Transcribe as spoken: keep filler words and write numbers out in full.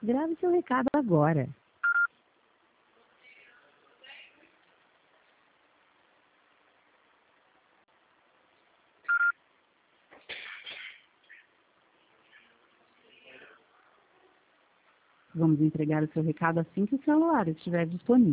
Grave seu recado agora. Vamos entregar o seu recado assim que o celular estiver disponível.